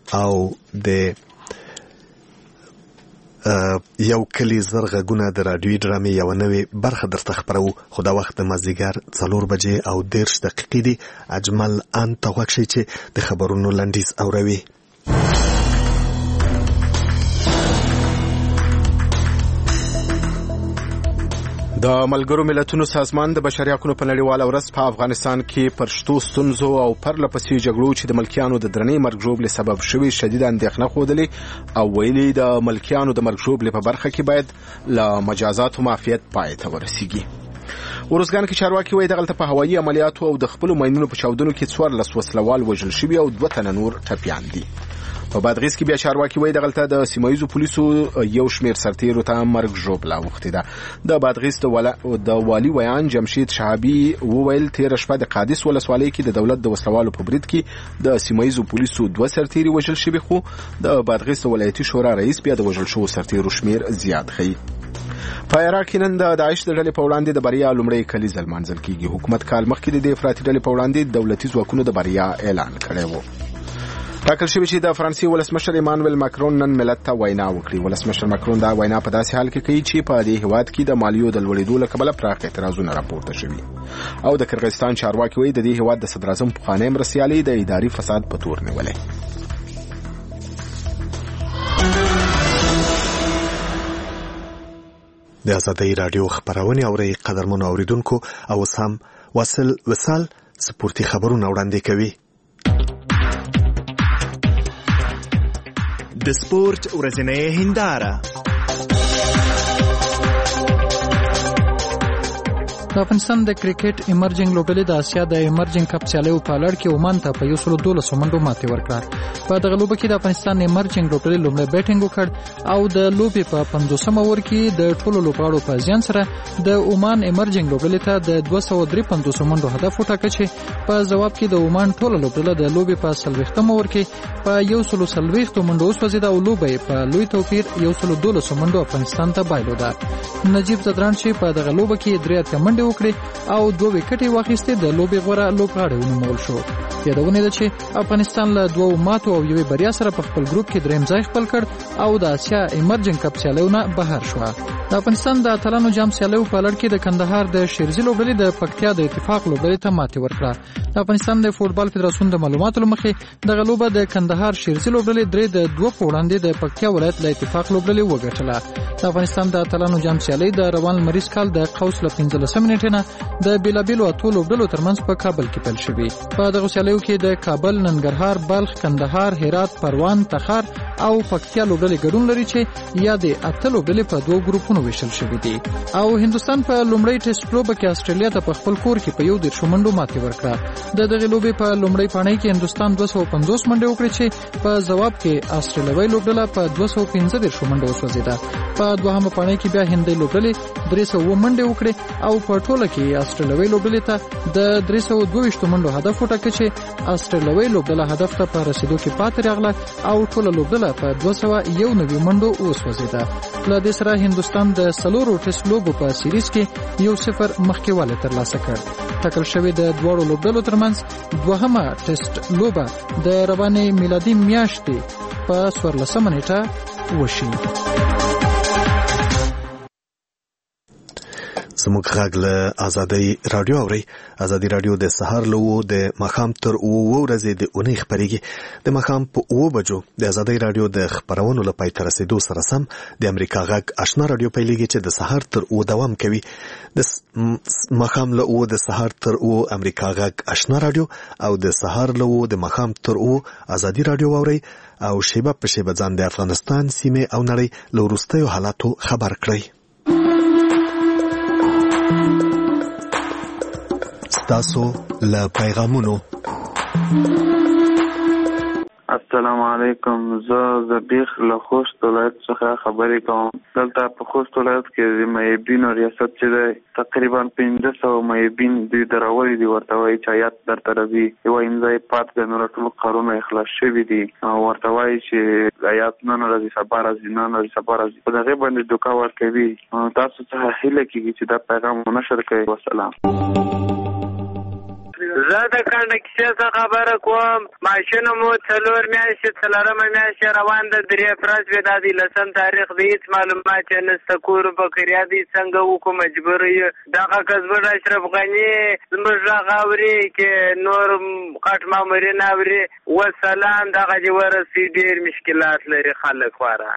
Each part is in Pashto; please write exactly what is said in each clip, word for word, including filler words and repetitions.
او د یو کلی زرغږونه د رادیوي ډرامې یو نوې برخه درته خبرو. خو دا وخت د مازدیګر څلور بجې او دېرش دقیقې دي. اجمل ان ته غوږ شئ چې د خبرونو لنډیز اوروي. د ملګرو ملتونو سازمان د بشري حقوقو په نړیواله ورځ په افغانستان کې پر شتو ستونزو او پرله پسې جګړو چې د ملکیانو د درنې مرګ ژوبلې سبب شوي شدید اندېښنه ښودلې او ویلي د ملکیانو د مرګ ژوبلې په برخه کې باید له مجازاتو معافیت پای ته ورسیږي. ورزګان کې چارواکي وایي دغلته په هوایي عملیاتو او د خپلو ماینونو په چاودنو کې څوارلس وسلوال وژل شوي او دوه تنه نور ټپیان دي. په بادغیس کې بیا چارواکي وایي دغلته د سیمایي پولیسو یو شمیر سرتیرو ته مرګ ژوبله اوښتې ده. د بادغیس د والي ویان جمشید شهابي وویل تېره شپه د قادس ولسوالۍ کې د دولت د وسلوالو په برید کې د سیمایي پولیسو دوه سرتیري وژل شوي، خو د بادغیس د ولایتي شورا رئیس بیا د وژل شوو سرتیرو شمیر زیات ښیي. په عراق کې نن د داعش د ډلې په وړاندې د بریا لومړی کلیز لمانځل کېږي. حکومت کال مخکې د دې افراطي ډلې په وړاندې دولتي ځواکونو د بریا اعلان کړی و. ټاکل شوی چې د فرانسې ولسمشر ایمانویل ماکرون نن ملت ته وینا وکړي. ولسمشر ماکرون دا وینا په داسې حال کې کوي چې په دې هیواد کې د مالیو د لوړېدو له کبله پراخ اعتراضونه راپورته شوي. او د کرغستان چارواکي وایي د دې هیواد د صدر اعظم پخوانی مرستیالي د اداري فساد په تور نیولې. د آزادۍ راډیو خبرونه اوري قدرمنو اوریدونکو او سم وصل وصال سپورتي خبرونه وړاندې کوي. د سپورت ورځنۍ هنداره. د افغانستان د کرکټ ایمرجنګ لوبډلې د اسیا د ایمرجنګ کپ سیالیو په لړ کې عمان ته په یو سل دولس منډو ماتې ورکړه. په دغه لوبه کې د افغانستان ایمرجنګ لوبډلې لومړی بیټینګ وکړ او د لوبې په پنځوسم اوور کې د ټولو لوبغاړو په زیان سره د عمان ایمرجنګ لوبډلې ته د دوه سوه درې پنځوس منډو هدف وټاکه چې په جواب کې د عمان ټوله لوبډله د لوبې په څلوېښتم اوور کې په یو سل څلوېښت منډو وسوځېده او لوبه په لوی توپیر یو سل دولس منډو افغانستان ته بایلوده. نجیب زدران چې په دغه لوبه کې درې اتیا منډې وکړي او دوه وکټې واخیستې د لوبې غوره لوبغاړی ونومول شو. یادونه ده چې افغانستان له دوه ماتو او یوې بریا سره په خپل ګروپ کې دریم ځای خپل کړ او د اسیا ایمرجنګ کپ سیالیونه بهر شو. د افغانستان د اتلانو جام سیالیو په لړ کې د کندهار د شیرزي لوبډلې د پکتیا د اتفاق لوبډلې ته ماتې ورکړه. د افغانستان د فوټبال فدراسیون د معلوماتو لمخې دغه لوبه د کندهار شیرزي لوبډلې درې د دوه په وړاندې د پکتیا ولایت له اتفاق لوبډلې وګټله. د افغانستان د اتلانو جام سیالي د روان لمریز کال د قوس له پنځلسمې نیټې نه د بیلابیلو اتو لوبډلو ترمنځ په کابل کې پیل شوې. په دغه سیالیو کې د کابل، ننګرهار، بلخ، کندهار، هرات، پروان، تخار او پکتیا لوبډلې ګډون لري چې یا د اته لوبډلې په دوه ګروپونو ویشل شوې دي. او هندستان په لومړی ټیسټ لوبه کې استرالیا ته په خپل کور کې په یو دېرش منډو ماتې ورکړه. د دغه لوبې په لومړی پاڼۍ کې هندستان دوه سوه پنځوس منډې وکړې چې په جواب کې استرالیوي لوبډله په دوه سوه پنځه دېرش منډو وسوځېده. په دوهمه پاڼۍ کې بیا هندۍ لوبډلې درې سوه منډې وکړې او په ټوله کې استرالیوي لوبډلې ته د درې سوه دوه ویشت منډو هدف وټاکه چې استرالیوي لوبډله هدف ته په رسیدو کې پاتې راغله او ټوله لوبډله په دوه سوه یو نوي منډو وسوځېده. له دې سره هندستان د څلورو ټیسټ لوبو په سیریز کې یو صفر مخکېوالی ترلاسه کړ. ټاکل شوې د دواړو لوبډلو ترمنځ دوهمه ټیسټ لوبه د روانې میلادي میاشتې په څوارلسمه نیټه وشي. زموږ غږ له آزادۍ راډیو اوري. آزادۍ راډیو د سهار له اوو د ماښام تر اوو ورځې د اونۍ خپرېږي. د ماښام په اوو بجو د آزادۍ راډیو د خپرونو له پای ته رسېدو سره سم د امریکا غږ آشنا راډیو پیلېږي چې د سهار تر اوو دوام کوي. د ماښام له اوو د سهار تر اوو امریکا غږ آشنا راډیو او د سهار له اوو د ماښام تر اوو آزادۍ راډیو اوري او شیبه په شیبه ځان د افغانستان سیمې او نړۍ له وروستیو حالاتو خبر کړئ. ستاسو له پیغامونو. السلام علیکم. زه زبیخ له خوست ولایت څخه خبرې کوم. دلته په خوست ولایت کې د معیبینو ریاست چې دی تقریبا پنځه سوه معیبین دوی دراولي دي، ورته وایي چې هیات درته راځي، یوه امضا یې پاتې ده، نور ټول کارونه یې خلاص شوي دي او ورته وایي چې هیات نن راځي سبا راځي نن راځي سبا راځي، په دغې باندې دوکه ورکوي. تاسو څخه هیله کېږي چې دا پیغام ونشر کړئ. وسلام. زه د کنډکشن څخه خبره کوم. ماشین مو څلور میاشتې څلورمه میاشت روان ده، درې فرض وي، دا د لسم تاریخ دی، هېڅ معلومات یې نشته. کور بکریا دی څنګه وکړو، مجبور یو. دغه کسبر اشرف غني زموږ غږ اوري کې نور غټ مامورین اوري. وسلام دغه دې ورسي، ډېر مشکلات لري خلک خواره.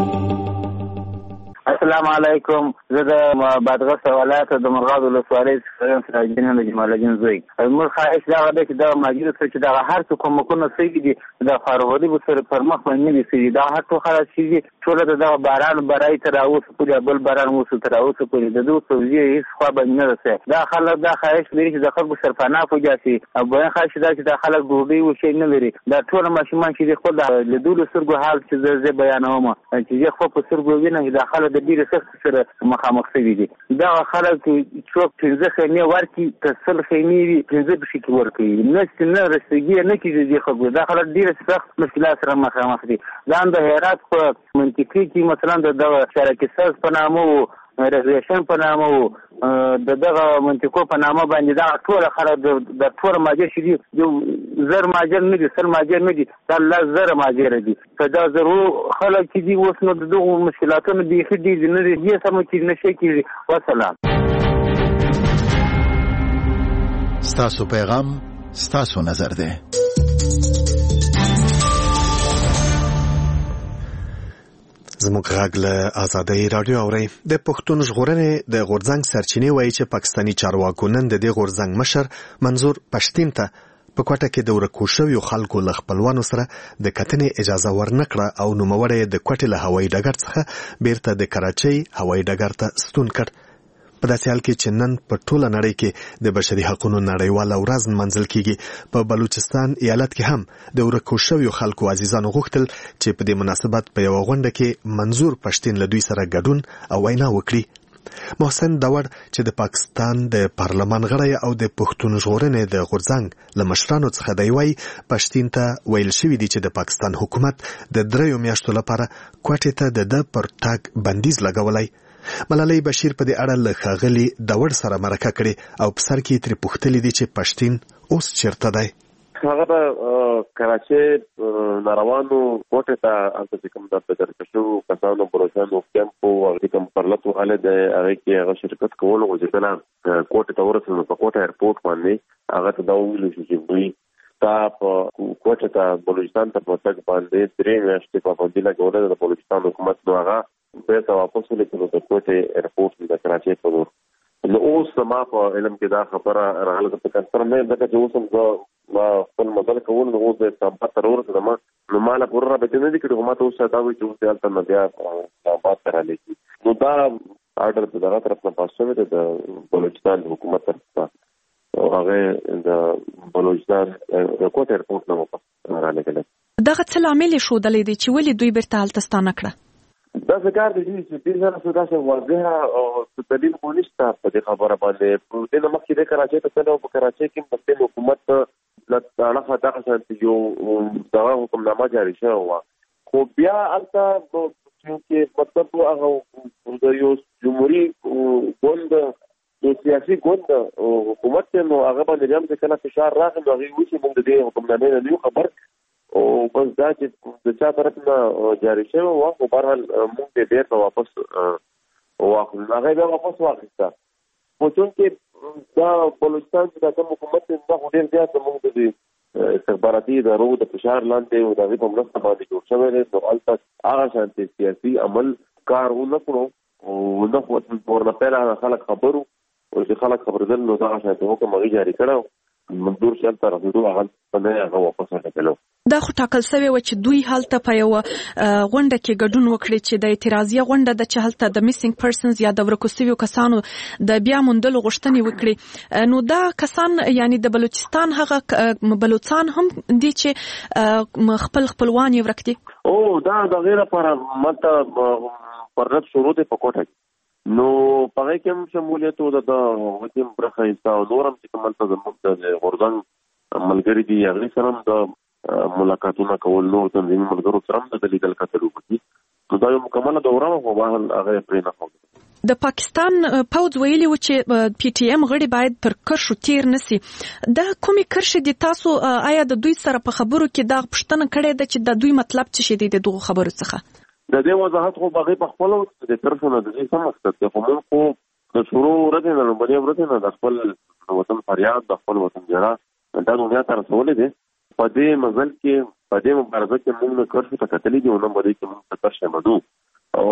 السلام علیکم. زه د بادغیس ولایت د مرغاب ولسوالۍ څخه سراج الدین د جمال الدین زوی. موږ خواهش دغه دی چې دغه ماجر سره چې دغه هر څه کومکونه شوي دي د فاروغلي به سره پر مخ باندې نه دي شوي. دغه هر څه خلاص شوي دي، ټوله د دغه باران برای تر اوسه پورې بل باران اوسه تر اوسه پورې د دوی توزیع هېڅ خوا باندې نه رسوي. دا خلک دا خواهش لري چې د خلکو سرپناه وګاسي، او بل خواهش دا چې د خلک ډوډۍ وشي نه لري. دا ټول ماشومان چې خپل د لیدلو سترګو حال چې زه بیانوم، چې زه خپل په سترګو وینم دا خلک د ډېرې سختۍ سره مخامخ شوي دي. دغه خلک څوک پنځه خیمې ورکړي، که سل خیمې وي پنځه بشي کې ورکوي، نه نه رسېږي نه کېږي دې خلکو. دا خلک ډېر سخت مشکلات سره مخامخ دي. دا د هرات په منطقې کې مثلا د دغه شرکې ساز په نامه و، ریزرویشن په نامه و، د دغه منطقو په نامه باندې دغه ټوله خلک د ټوله ماجر چې دي یو زر ماجر نه دي، سل ماجر نه دي، دا لس زره ماجره دي. که دا زرو خلک چې دي اوس نو د دغو مشکلاتونو بیخي ډېر نه دي، دې سمه چې نشي کېږي. وسلام. ستاسو پیغام ستاسو نظر دی. زموږ غږ له آزادۍ راډیو اورئ. د پښتون ژغورنې د غورځنګ سرچینې وایي چې پاکستاني چارواکو نن د دې غورځنګ مشر منظور پښتین ته په کوټه کې د ورکو شویو خلکو له خپلوانو سره د کتنې اجازه ورنکړه او نوموړی د کوټې له هوایي ډګر څخه بیرته د کراچۍ هوایي ډګر ته ستون کړ. په داسې حال کې چې نن په ټوله نړۍ کې د بشري حقوقو نړیواله ورځ نمانځل کیږي، په بلوچستان ایالت کې هم د ورکو شویو خلکو عزیزانو غوښتل چې په دې مناسبت په یوه غونډه کې منظور پښتین له دوی سره ګډون او وینا وکړي. محسن داور چې د پاکستان د پارلمان غړی او د پښتون ژغورنې د غورځنګ له مشرانو څخه دی، وایي پښتین ته ویل شوي دي چې د پاکستان حکومت د دریو میاشتو لپاره کوټې ته د ده پر تګ بندیز لګولی. ملالۍ بشیر په دې اړه له ښاغلي داور سره مرکه کړې او په سر کې ترې پوښتلي دي چې پښتین اوس چېرته دی. هغه د کراچۍ ناروانو کوټې ته هلته چې کوم د درکه شوو کسانو بروچانو کیمپ و هغې کوم پرلط وغلی دی، هغې کې هغه شرکت کولو خو چې کله کوټې ته ورسېدو په کوټه ایرپورټ باندې هغه ته دا وویلو شو چې دوی تا په کوټې ته بلوچستان ته په تګ باندې درې میاشتې پابندي لګولې ده د بلوچستان حکومت. نو هغه بیرته واپس ولیکلو د کوټې ایرپورټ د کراچۍ په لور. نو اوس ما په علم کې دا خبره راغله چې کنفرم نه ځکه چې اوس هم زه ما خپل مزل کول نو اوس د اسلامباد ته ورسېدم، نو ما له پوره رابطې نه دي کړي، خو ما ته اوس دا وایي چې اوس هلته نه بیا اسلامباد ته رالیږي. نو دا آرډر د دغه طرف نه پاس شوی دی د بلوچستان د حکومت طرف ته، او هغې د بلوچستان د کوټې ایرپورټ نه واپس رالیږلی. دغه څه لامل یې ښودلی دی چې ولې دوی بیرته هلته ستانه کړه؟ داسې کار دی چې ډېر زیاته څه داسې واضحه دلیل خو نشته په دې خبره باندې. دې نه مخکې دی کراچۍ ته تللی او په کراچۍ کې هم د حکومت له اړخه دغه شانتې یو دغه حکمنامه جاري شوې وه، خو بیا هلته چې مطلب هغه د یو جمهوري ګوند یو سیاسي ګوند حکومت دی، نو هغه باندې بیا هم چې کله فشار راغی نو هغې وایي چې موږ د دې حکمنامې نه نه یو خبر، او بس دا چې د چا طرف نه جاري شوی وه، خو بهرحال موږ یې بیرته واپس واخلو. هغه بیا واپس واخیسته، خو چونکې دا بلوچستان چې دا کوم حکومت دی دا خو ډېر زیات زموږ د استخباراتي ادارو د فشار لاندې او د هغې په مرسته باندې جوړ شوی دی، نو هلته هغه شانتې سیاسي عمل کار ونه کړو او نه ورنه پیله خلک خبر وو، او چې خلک خبرېدل نو دغه شانتې حکم هغې جاري کړی منظور چې هلته رسېدو هغه نه هغه واپس راټکلو. دا خو ټاکل سوی و چې دوی هلته په یوه غونډه کې ګډون وکړي چې د اعتراضیه غونډه ده چې هلته د میسینګ پرسنز یا د ورکو سویو کسانو د بیا موندلو غوښتنې وکړي. نو دا کسان یعنی د بلوچستان هغه بلوچستان هم دي چې خپل خپلوان یې ورک دي؟ او دا د هغې لپاره ماته پرلط شروع دی په کوټه کې، نو په هغې کې هم شمولیت و د هغې کې هم برخه ایسته او نور هم چې کوم هلته زموږ د غورځنګ ملګري دي هغې سره هم د ملاقاتونه کول، نور تنظیمي ملګرو سره هم د لیدل کتل وکړي. نو دا یو مکمله دوره وه، خو بهرحال هغه یې پرې نه ښودله. د پاکستان پوځ ویلي و چې پی ټی ایم غړي باید پر کرښو تیر نسی. دا کومې کرښې دي؟ تاسو آیا د دوی سره په خبرو کې دا پوښتنه کړې ده چې د دوی مطلب څه شي دی د دغو خبرو څخه؟ د دې وضاحت خو هغې په خپله د کرښو نه د دې څه مقصد دی، خو موږ خو د شروع ورځې نه لومړنۍ ورځې نه د خپل وطن فریاد، د خپل وطن ژړا دا دنیا ته رسولې دی. په دې مزل کې، په دې مبارزه کې موږ نه کرښو ته کتلي دي او نه به دې کې موږ ته کرښې مدو او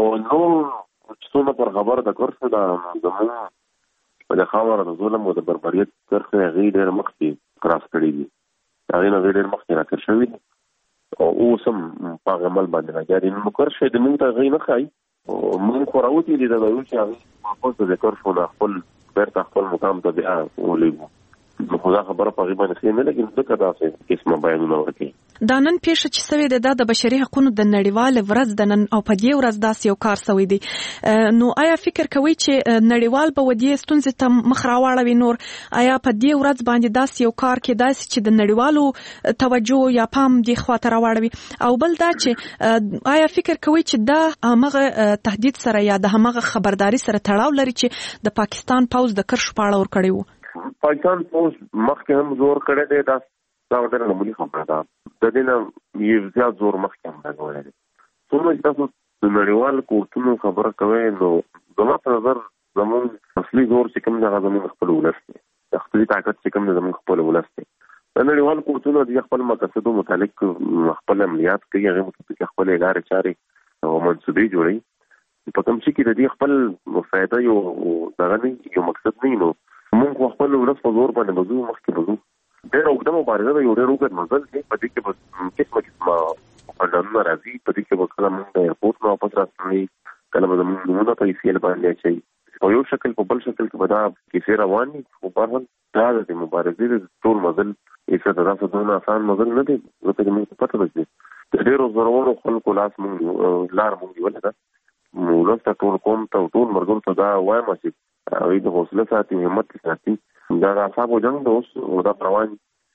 نور څونه پر خبره د کرښو د زموږ په د خاوره د ظلم او د بربریت کرښې هغې ډېر مخکې کراس کړي دي، هغې نه هغې ډېر مخکې راکړ شوي دي او اوس هم په هغه عمل باندې لګیا دي. نو کرښې د موږ ته هغې نه ښایي، موږ خو راوتي دي د وایو چې هغې واپس د کرښو نه خپل بیرته خپل مقام ته بیا ولېږو. نو خو دا خبره په هغې باندې ښې نه لګي، ځکه داسې قسمه بیانونه ورکوي. دا نن پیښه چې سوې ده دا د بشري حقوقو د نړیوال ورځ د نن او په دې ورځ داسې یو کار سوی دی. نو آیا فکر کوئ چې نړیوال به ودې ستونزې ته مخ راواړوي نور؟ آیا په دې ورځ باندې داسې یو کار کېدای شي چې د نړیوالو توجه یا پام دې خواته راواړوي؟ او بل دا چې آیا فکر کوئ چې دا همغه تهدید سره یا د همغه خبرداري سره تړاو لري چې د پاکستان پوځ د کرښو په اړه ورکړی وو؟ پاکستان پوځ مخکې هم زور کړی دی، دا دا ډېره معمولي خبره ده. د دې نه یو زیات زور مخکې هم لګولی دی. څومره چې تاسو د نړیوال کورتونو خبره کوئ، نو زما په نظر زموږ اصلي زور چې کوم دی هغه زموږ خپل ولس دی، اقتصادي طاقت چې کوم دی زموږ خپل ولس دی. د نړیوال کورتونو د خپل مقاصدو متعلق خپل عملیات کوي، هغې مطابق خپلې لارې چارې او منصوبې جوړوي. په کوم شي کې د دې خپل فایده یو دغه نه یو مقصد نه وي، نو موږ خپل ولس په زور باندې بځو، مخکې بځو. ډېره اوږده مبارزه ده، یو ډېر اوږد مزل دی. په دې کې به قسمه قسمه پنډانونه راځي، په دې کې به کله موږ د ایرپورټ نه واپس راستنوي، کله به زموږ نومونه په ایسیل باندې اچوي. په یو شکل په بل شکل کې به دا کیسې روان وي. خو بهرحال دا د مبارزې د ټول مزل ایسه د داسې دونه اسان مزل نه دی، ځکه چې موږ ته پته ده چې د ډېرو زرورو خلکو لاس موږ لار موږ نیولې ده. ولس ته، ټول قوم ته او ټول ملګرو ته دا وایم چې هغوی د حوصله ساتي، همت ساتي. دا د اعصابو جنګ ده اوس او دا روان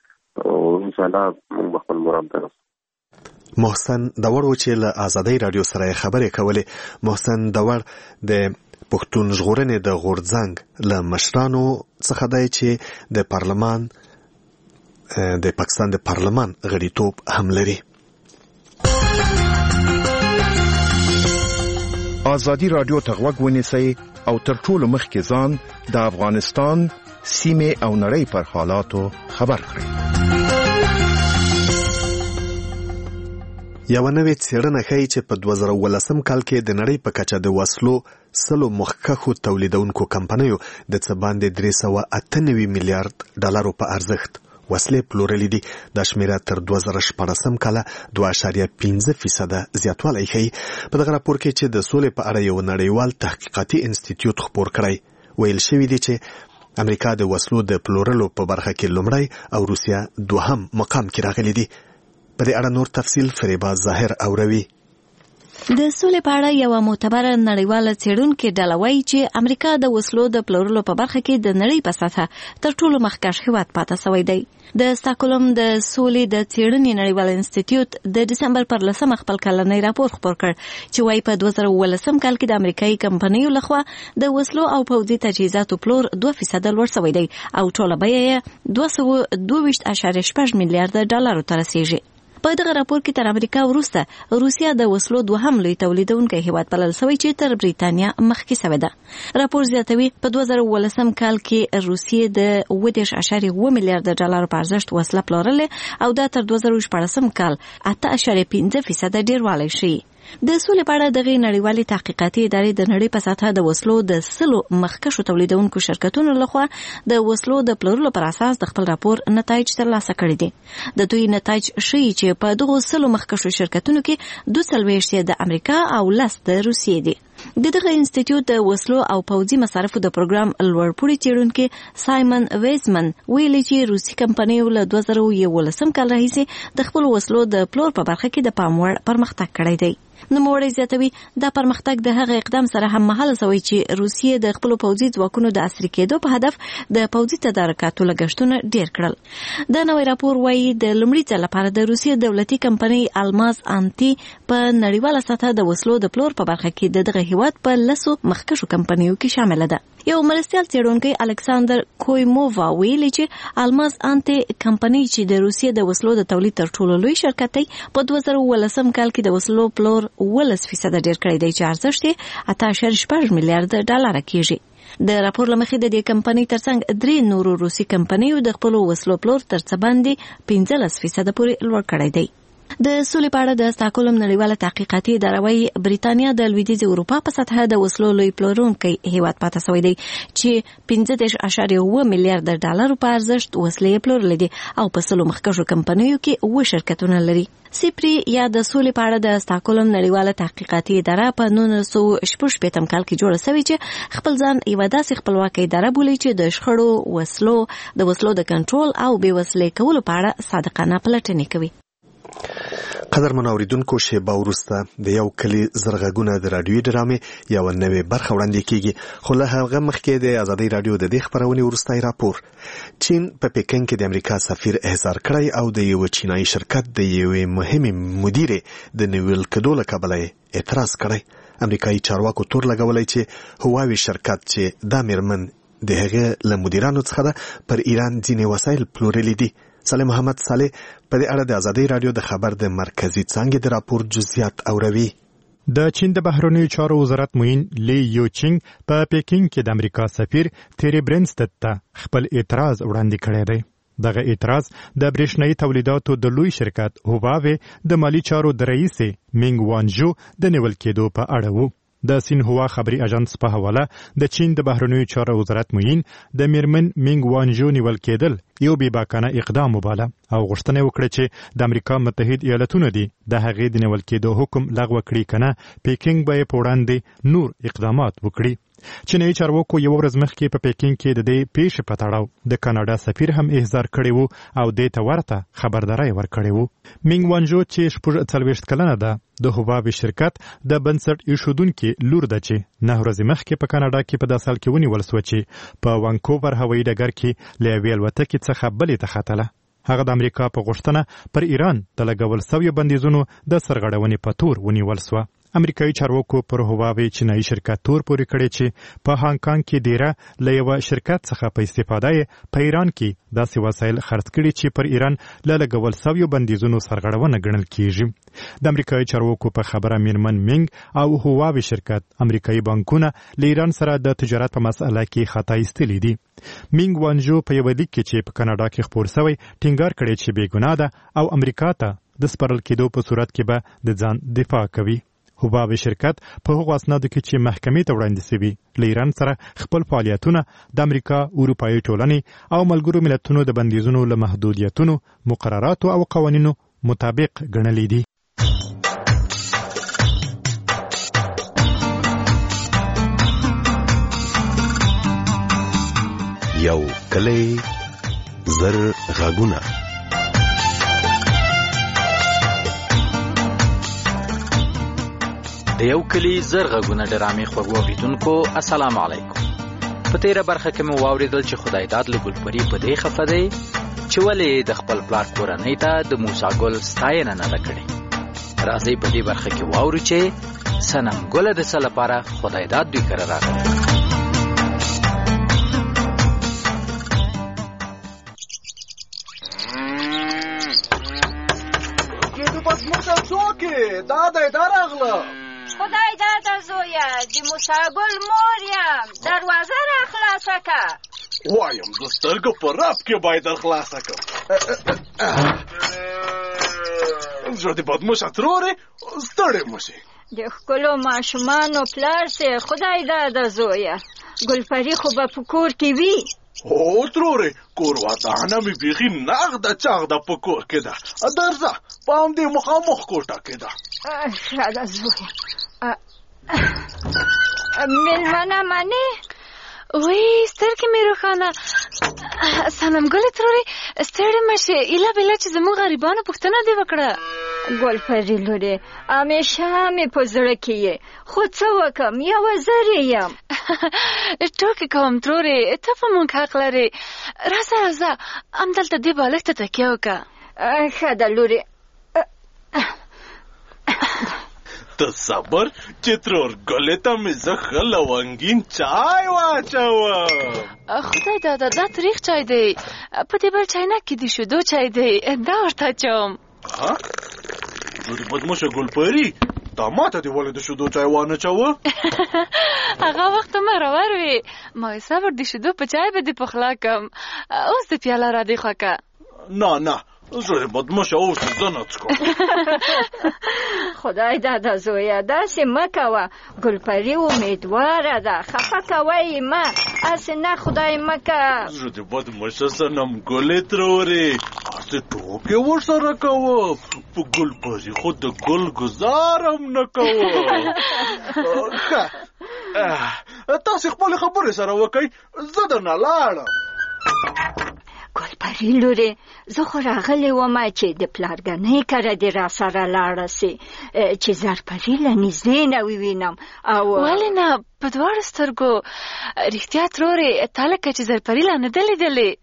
او انشاءالله موږ به خپل مرام ته رسو. محسن دور و چې له ازادۍ راډیو سره خبرې کولې. محسن دور د پښتون ژغورنې د غورځنګ له مشرانو څخه دی چې د پارلمان د پاکستان د پارلمان غړیتوب هم لري. ازادي راډیو ته غوږ ونیسئ او تر ټولو مخکې ځان د افغانستان سیمې او نړۍ پر حالاتو خبر کړئ. یو نوې څېړنه ښیي چې په دوه زره اوولسم کال کې د نړۍ په کچه د وسلو سلو مخکښو تولیدونکو کمپنیو د څه باندې درې سوه اته نوي میلیارډ ډالرو په ارزښت وسلې پلورلې دي. دا شمیره تر دوه زره شپاړسم کاله دوه اعشاریه پنځه فیصده زیاتوالی ښیي. په دغه راپور کې چې د سولې په اړه یو نړیوال تحقیقاتي انسټیټیوټ خپور کړی، ویل شوي دي چې امریکا د وسلو د پلورلو په برخه کې لومړی او روسیا دوهم مقام کې راغلي دي. په دې اړه نور تفصیل فریبا ظاهر اوروي. د سولې په اړه یو معتبره نړیواله څېړونکې ډله وایي چې امریکا د وسلو د پلورلو په برخه کې د نړۍ په سطحه تر ټولو مخکښ هېواد پاتې سوی دی. د سټاکهولم د سولې د څېړنې نړیوال انسټیټیوټ د ډسمبر پر لسمه خپل کلنی راپور خپور کړ چې وایي په دوه زره اوولسم کال کې د امریکایي کمپنیو لخوا د وسلو او پوځي تجهیزاتو پلور دوه فیصده لوړ سوی دی او ټوله بیه یې دوه سوه دوه ویشت اعشاریه شپږ میلیارډه ډالرو ته رسیږي. په دغه راپور کې تر امریکا وروسته روسیا د وسلو دوهم لوی تولیدونکی هیواد بلل شوی چې تر بریتانیا مخکې شوی ده. راپور زیاتوي په دوه زره اوولسم کال کې روسیې د اووه دېرش اعشاریه اووه میلیارډ ډالرو په ارزښت وسله پلورلې او دا تر دوه زره شپاړسم کال اته اعشاریه پنځه فیصده ډیروالی شي. د سولې په اړه دغه نړیوالې تحقیقاتي ادارې د نړۍ په سطحه د وسلو د سلو مخکښو تولیدونکو شرکتونو لخوا د وسلو د پلورلو پر اساس د خپل راپور نتایج ترلاسه کړي دي. د دوی نتایج ښیي چې په دغو سلو مخکښو شرکتونو کې دوه څلوېښت د امریکا او لس د روسیې دي. د دغه انسټیټیوټ د وسلو او پوځي مصارفو د پروګرام لوړپوړي څېړونکي سایمن ویزمن ویلي چې روسي کمپنیو له دوه زره یولسم کال راهیسې د خپل وسلو د پلور په برخه کې د پام وړ پرمختګ کړی دی. نوموړی زیاتوي دا پرمختګ د هغه اقدام سره هم مهاله شوی چې روسیې د خپل پوځي ځواکونو د عصري کېدو په هدف د پوځي تدارکاتو لګښتونه ډیر کړل. دا نوی راپور وایي د لومړي ځل لپاره د روسیې دولتي کمپنۍ الماز انټي په نړیواله سطحه د وسلو د پلور په برخه کې د دغه هیواد په لسو مخکښو کمپنیو کې شامل ده. یو مرستیال څېړونکی الکساندر کویمووا ویلي چې الماز انټي کمپنۍ چې د روسیې د وسلو د تولید تر ټولو لوی شرکت دی په دوه زره اوولسم کال کې د وسلو پلور اوولس فیصده ډیر کړی دی چې ارزښت یې اته اعشاریه شپږ میلیارډ ډالر کېږي. د راپور لمخې د دې کمپنۍ ترڅنګ درې نورو روسي کمپنیو د خپل وسلو پلور تر څه باندې پنځلس فیصده پورې لوړ کړی دی. د سولې په اړه د ستاکولم نړیواله تحقیقاتي اداره وايي بریتانیا د لویدیځ اروپا په سطحه د وسلو لوی پلورونکی هیواد پاتې شوی دی چې پنځه دېرش اعشاریه اووه میلیارډ ډالر په ارزښت وسلې پلورلې دي او په سلو مخکښو کمپنیو کې اووه شرکتونه لري. سپری یا د سولې په اړه د ستاکولم نړیواله تحقیقاتي اداره په نولس سوه شپږ شپېتم کال کې جوړه شوې چې خپل ځان یوه داسې خپلواکه اداره بولي چې د شخړو وسلو د وسلو د کنټرول او بې وسلې کولو په اړه صادقانه پلټنې کوي. قدر منوریدونکو شیبه وروسته د یو کلی زرغږونه د رادیوي ډرامې یو نوې برخه وړاندې کیږي، خو له هغه مخکې د ازادۍ رادیو د دې خبرونې وروستای راپور. چین په پیکن کې د امریکا سفیر احضار کړی او د یو چینایي شرکت د یوې مهمې مدیرې د نیول کېدو له کبله اعتراض کړی. امریکایي چارواکو تور لګولی چې هواوی شرکت چې دا میرمن د هغه له مدیرانو څخه ده پر ایران ځینې وسایل پلورلي دي. صالح محمد صالح په دې اړه د ازادۍ رادیو د خبر د مرکزی څانګې د راپور جزئیات اوروي. د چین د بهرنیو چارو وزارت موین لی یو چینګ په پیکینګ کې د امریکا سفیر تیری برنسټ ته خپل اعتراض وړاندې کړی دی. دغه اعتراض د برېښنايي تولیداتو د لوی شرکت هواوی د مالی چارو د رئیس مینګ وانجو د نیول کېدو په اړه وو. د سینهوا خبري اژانس په حواله د چین د بهرنیو چارو وزارت موین د میرمن مینګ وانجو نیول کېدل یو بې باکانه اقدام وباله او غوښتنه وکړه چې د امریکا متحد ایالتونو دي د هغې د نیول کېدو حکم لغوه کړي کنه پیکینګ به یې په وړاندې نور اقدامات وکړي. چینایي چارواکو یو ورځ مخکې په پیکینګ کې د دې پیښې په تړاو د کاناډا سفیر هم احضار کړی وو او دې ته ورته خبرداری ورکړی وو. مینګ وانجو چې شپږ څلوېښت کلنه ده د هواوی شرکت د بنسټ ایښودونکي لور ده چې نه ورځې مخکې په کاناډا کې په دا سال کې ونیول سوه چې په وانکوور هوایي ډګر کې له یوې الوتکې څخه بلې ته ختله. هغه د امریکا په غوښتنه پر ایران د لګول سویو بندیزونو د سرغړونې په تور ونیول سوه. امریکایي چارواکو پر هواوی چینایي شرکت تور پورې کړی چې په هانګ کانګ کې ډیره له یوه شرکت څخه په استفاده یې په ایران کې داسې وسایل خرڅ کړي چې پر ایران له لګول سویو بندیزونو سرغړونه ګڼل کیږي. د امریکایي چارواکو په خبره میرمن مینګ او هواوی شرکت امریکایي بانکونه له ایران سره د تجارت په مسأله کې خطا ایستلي دي. مینګ وانجو په یو لیک کې چې په کاناډا کې خپور شوی ټینګار کړی چې بې ګناه ده او امریکا ته د سپارل کېدو په صورت کې به د ځان دفاع کوي. هواوی شرکت په هغو اسنادو کې چې محکمې ته وړاندې شوي له ایران سره خپل فعالیتونه د امریکا، اروپایي ټولنې او ملګرو ملتونو د بندیزونو له محدودیتونو، مقرراتو او قوانینو مطابق ګڼلي دي. یو کلی زر غږونه د یو کلی زر غږونه ډرامې خوږو اوریدونکو السلام علیکم. په تیره برخه کې مو واوریدل چې خدای داد له ګلپري په دې خفه دی چې ولې د خپل پلار کورنۍ ته د موسی ګل ستاینه نه ده کړې. راځئ په دې برخه کې واورو چې صنم ګله د څه لپاره خدای داد دوی کره راغلی. دا دی دا راغله. خدای داده زویه د موسی ګل مور یم، دروازه را خلاصه که. وایم د سترګو په رپ کې باید در خلاصه کړم. زړه دې بدموشه ترورې ستړی مه شي. د ښکلو ماشومانو پلار سې خدای داده زویه، ګلپري خو به په کور کې وي. او ترورې کور ودانه مې بیخي نغده چاغده په کور کې ده. درځه په همدې مخامخ کوټه کې ده. ښه ده زویه. مېلمانه منې؟ وی سترګې مې روښانه. صنم ګلې ترورې ستړې مه شې، ایله بېله چې زموږ غریبانو پوښتنه دې وکړه. ګلپري لورې همیشه مې په زړه کې یې خو څه وکم یوه زرې یم ټوکې کوم ترورې ته په مونږ حق لرې راځه راځه همدلته دې بالښت ته تکیه وکړه ښه ده لورې ته صبر چې ترور ګلې ته مې زه ښه لونګین چای واچوم خدای دادا دا تریخ چای دی په دې بل چاینک کې د شیدو چای دی دا ورته اچوم نو د بدموشه ګلپري دا ماته دې ولې د شیدو چای وانچوه هغه وخت مه راور وې ما وې صبر د شیدو په چای به دې پخلا کم اوس دې پیاله را دې خواه که نه نه زه بدموشه اوس زه نه څښم خدای دادا زویه داسې مه کوه ګلپري امیدواره ده خفه کوه یې مه هسې نه خدای مه که زه د بدموشه صنم ګلې ترورې هسې ټوکې ورسره کوم په ګلپري خو د ګل ګزار هم نه کوم ښه تاسې خپلې خبرې سره وکئ زه درنه لاړم ګلپري لورې زه خو راغلی ومه چې د پلارګنۍ کره دې را سره لاړه سې چې زرپري له نږدې نه ووینم او ولې نه په دواړو سترګو رښتیا ترورې تا لکه چې زرپري لا نه ده لیدلې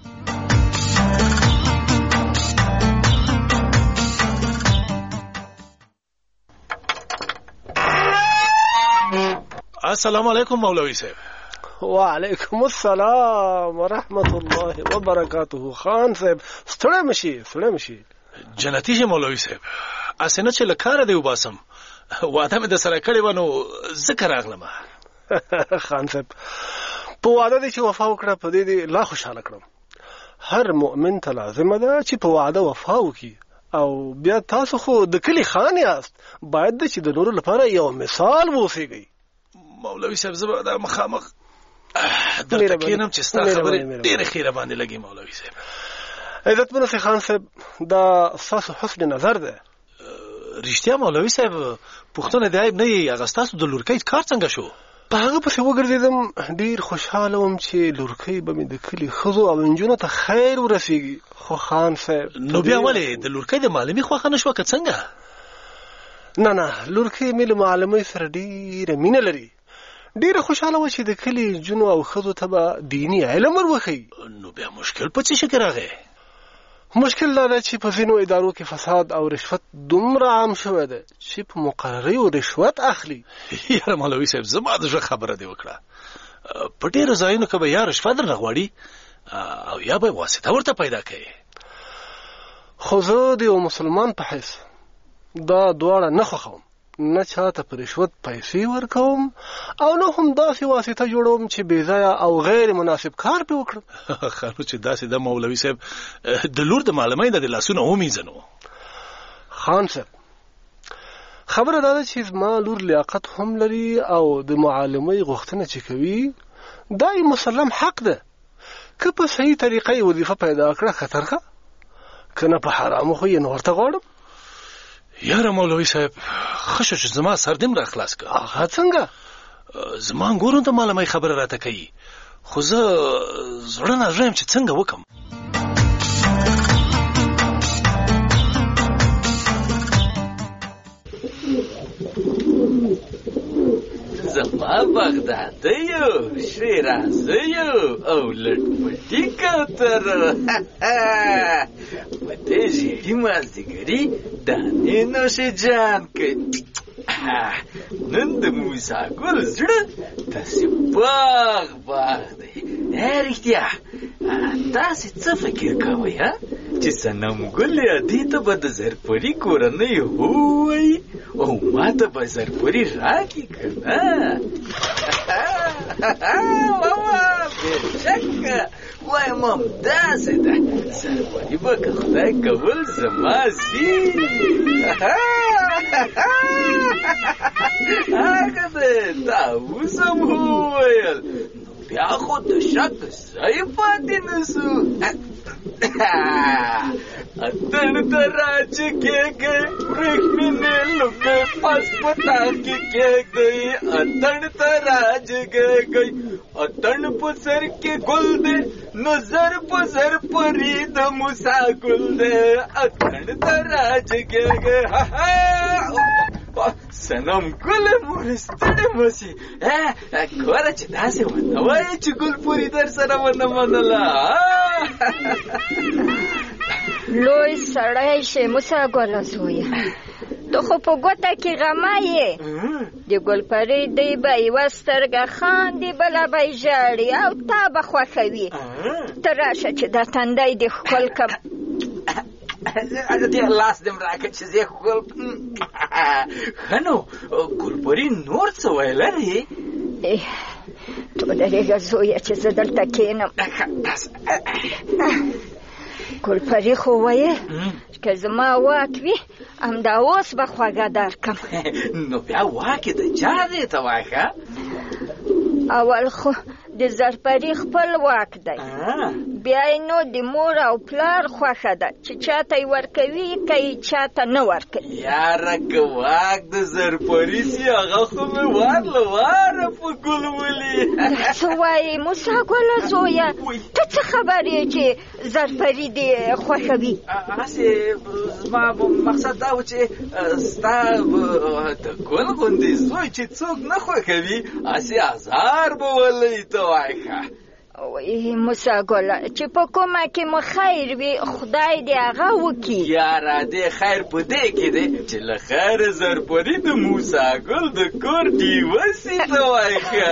السلام علیکم مولوی صاحب وعلیکم السلام ورحمت الله وبرکاته خان صاحب ستړی مشي ستړی مشي جنتی شه مولوی صاحب اسنه چې لکاره دی وباسم واده مې د سره کړی ونه ذکر راغلم خان صاحب په واده دي چې وفا وکړه په دې دي لا خوشاله کړم هر مؤمن ته لازم ده چې په واده وفا وکړي او بیا تاسو خو د کلی خان یاست باید چې د نورو لپاره یو مثال ووسیږئ مولوی صاحب زه د مخامخ درته کینم چې ستا خبرې ډېرې خیره باندې لګي مولوی صاحب عزتمنو سي خان صاحب دا ستاسو حسن نظر ده رښتیا مولوی صاحب پوښتنه د عیب نه یي هغه ستاسو د لورکۍ کار څنګه شو په هغه پسې وګرځېدم ډېر خوشحاله وم چې لورکۍ به مې د کلي ښځو او نجونو ته خیر ورسېږي خو خان صاحب نو بیا ولې د لورکۍ د معلمي خوښه نه شوه که څنګه نه نه لورکۍ مې له معلمۍ سره ډېره مینه لري ډیره خوشاله و چې د کلی جنو او خزو ته به دینی علم وروخی نو بیا مشکل په څه شي راغی مشکل دا ده چې په ځینو ادارو کې فساد او رشوت دومره عام شوی دی چې په مقرریو رشوت اخلي یاره مولوي صاحب زما د زړه خبره دی وکړه په ډېرو ځایونو کې به یا رشوت درنه غواړي او یا به واسطه ورته پیدا کوي خو زه د یو مسلمان په حیث دا دواړه نه خوښوم نه چاته په رشوت پیسې ورکوم او نه هم داسې واسطه جوړوم چې بې ځایه او غیر مناسب کار پې وکړم ښه نو چې داسې ده مولوي صاحب د لور د معلمۍ د لاسونه ومینځنو خان صاحب خبره دا ده چې زما لور لیاقت هم لري او د معلمۍ غوښتنه چې کوي دا یې مسلم حق ده که په صحیح طریقه یې وظیفه پیدا کړه خطر ښه که نه په حرامو خو یې نه ورته غواړم یاره مولوی صاحب خشه چې زما سر دیم را خلاص که هغه څنګه زما انګورم ته معلمۍ خبره راته کوي خو زه زړه ناژړه یم چې څنګه وکم زما بغدادیو شیرازیو او لټپټي کوترو په دې ژیړي مازدیګري دانې نوشې جان کوي نن د موسی ګل زړه داسې باغ باغ دی رښتیا تاسې څه فکر کوئ چې صنم ګلې ادې ته به د زرپري کورنۍ ووایي او ما ته به زرپري راکړي که نه ماما بېشکه وایم همداسې ده زرپري به که خدای کول زما ځي هغه دی تا اوس هم وویل نو بیا خو د شک ځای پاتې نه سو اتن ته راچکېږي ورېښمینې لوګې اس پتا کې کېږدئ اتڼ ته راجګږئ اتڼ په سر کې ګل دی نو زر په زر پرې د موسی ګل دی اتڼ ته راجګږئ سنم ګل مور ستړې مسی ګوره چې داسې ونه وایې چې ګل پورې در سره ونه منله لوی سړی شې موسی ګله زویه ته خو په ګوته کې غمه یې د ګلپرې دی به یوه سترګه خاندي بله به یې ژاړي او تا به خوښوي ته راشه چې دا تندی دې ښکل کړم دې لاس دې م راکړه چې زه ښکل ښه نو ګلپرې نور څه ویله دی ته ودرېږه زویه چې زه دلته کښېنم ګلپرې خو ویل که زما واک وي همدا اوس به خوږه درکړم نو بیا واک یې د چا دی ته وایه اول خو د زرپري خپل واک دی بیا یې نو د مور او پلار خوښه ده چې چاته یې ورکوي که یې چاته نه ورکوي یاره که واک د زرپري سي هغه خو مې وار له واره په ګل ولي څه وایې موسی ګله زویه ته څه خبر یې چې زرپري دې خوښوي هسې زما مقصد دا و چې ستا د ګل غوندې زوی چې څوک نه خوښوي هسې ازار به ولئ ته وایه وای موسی ګله چې په کومه کې مو خیر وي خدای دې هغه وکړي یاره دې خیر په دې کې دی چې له خیره زرپري د موسی ګل د کور ډیوه سي ته وایه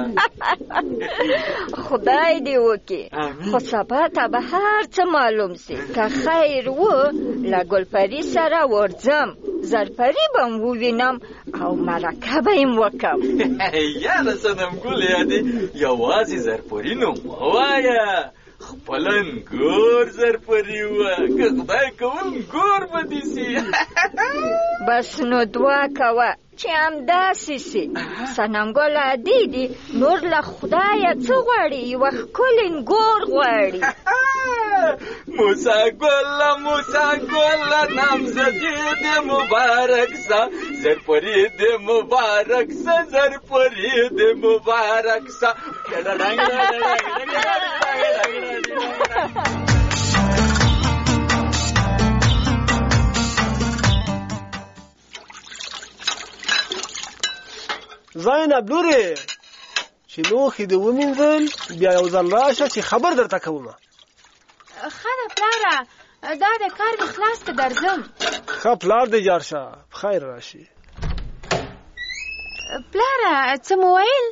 خدای دې وکړي خو سبا ته به هر څه معلوم سي که خیر و له ګلپري سره ورځم زرپري به م ووینم او مرکه به یې م وکړم یاره صنم ګل یادې یوازې زرپري نو مه وایه خپل انګور زرپري وه که خدای کول انګور به دې سي بس نو دعا کوه چې همداسې سي صنم ګله دې دي نور له خدایه څه غواړي یوه ښکلې انګور غواړي موسی ګله موسی ګله نامزدې دې مبارک سه زرپري دې مبارک سه زرپري دې مبارک سه زینب لورې چې لوښي دې ومینځل بیا یو ځل راشه چې خبر درته کومه ښه ده پلاره دا د کار مې خلاص که درځم ښه پلار دې جار شه په خیر راشي پلاره څه مو ویل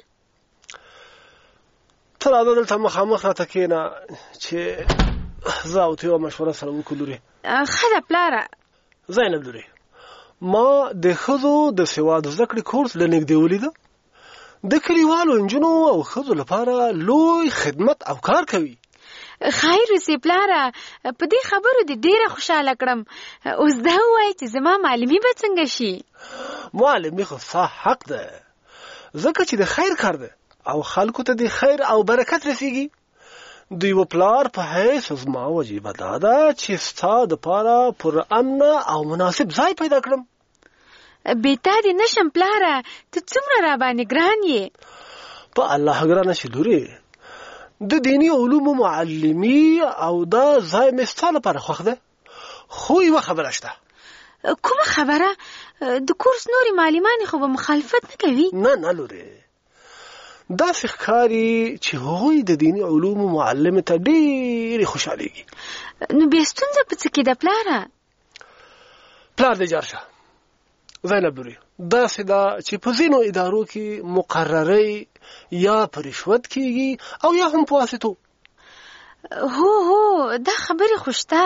ته راځه دلته مخامخ راته کښېنه چې زه او ته یوه مشوره سره وکړو لورې ښه ده پلاره زینب لورې ما د ښځو د سواد زده کړې کورس له نږدې ولیده د کلیوالو نجونو او ښځو لپاره لوی خدمت او کار کوي خیر وسې پلاره په دې خبرو دې ډېره خوشحاله کړم اوس دا ووایه چې زما معلمي به څنګه شي معلمي خو ستا حق ده ځکه چې د خیر کار ده او خلکو ته د خیر او برکت رسیږي د یوه پلار په حیث زما وجیبه دا ده چې ستا دپاره پر امنه او مناسب ځای پیدا کړم بېتا دې نشم پلاره ته څومره راباندې ګران یې په الله ګرانه شي لورې د دیني علومو معلمي او دا ځای مې ستا لپاره خوښ ده خو یوه خبره شته کومه خبره د کورس نورې معلمانې خو به مخالفت نه کوي نه نه لورې داسې ښکاري چې هغوی د دیني علومو معلمې ته ډېرې خوشحالېږي نو بیا ستونزه په څه کې ده پلاره پلار دې جار شه زینب لورې داسې ده چې په ځینو ادارو کې مقررۍ یا په رشوت کېږي او یا هم په واسطو هو هو دا خبرې خو شته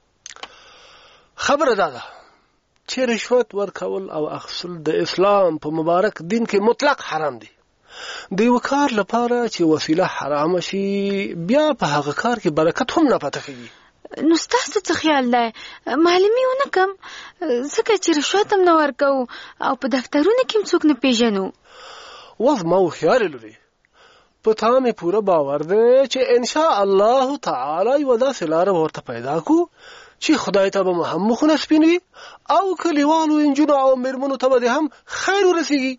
خبره دا ده چې رشوت ورکول او اخیستل د اسلام په مبارک دین کې مطلق حرام دي د یو کار لپاره چې وسیله حرامه شي بیا په هغه کار کې برکت هم نه پاتې کېږي نو ستاسو څه خیال دی معلمي ونه کم ځکه چې رشوت هم نه ورکوو او په دفترونو کې هم څوک نه پېژنو وز ما هوښیارې لورې په تا مې پوره باور دی چې انشاء الله تعالی یوه داسې لاره به ورته پیدا کړو چې خدای ته به مو هم مخونه سپین وي او کلیوالو انجونو او میرمنو ته به هم خیر ورسیږي.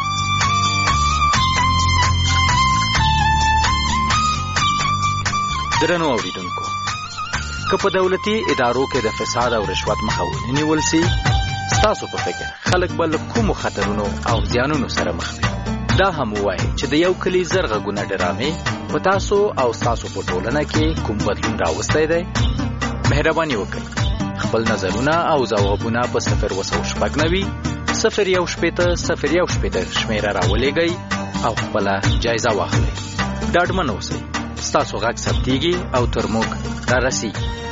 درنو اوریدونکو، که په دولتي ادارو کې د فساد او رشوت مخه ونیول سي، ستاسو په فکر خلک به له کومو خطرونو او زیانونو سره مخ وي؟ دا هم ووایي چې د یو کلي زر غږونه ډرامې په تاسو او ستاسو په ټولنه کې کوم بدلون راوستی دی؟ مهرباني وکړئ خپل نظرونه او ځوابونه په صفر اووه سوه شپږ نوي صفر یو شپېته صفر یو شپېته شمېره راولېږئ او خپله جایزه واخلئ. ډاډمن اوسئ، ستاسو غږ ثبتېږي او تر موږ رارسېږي.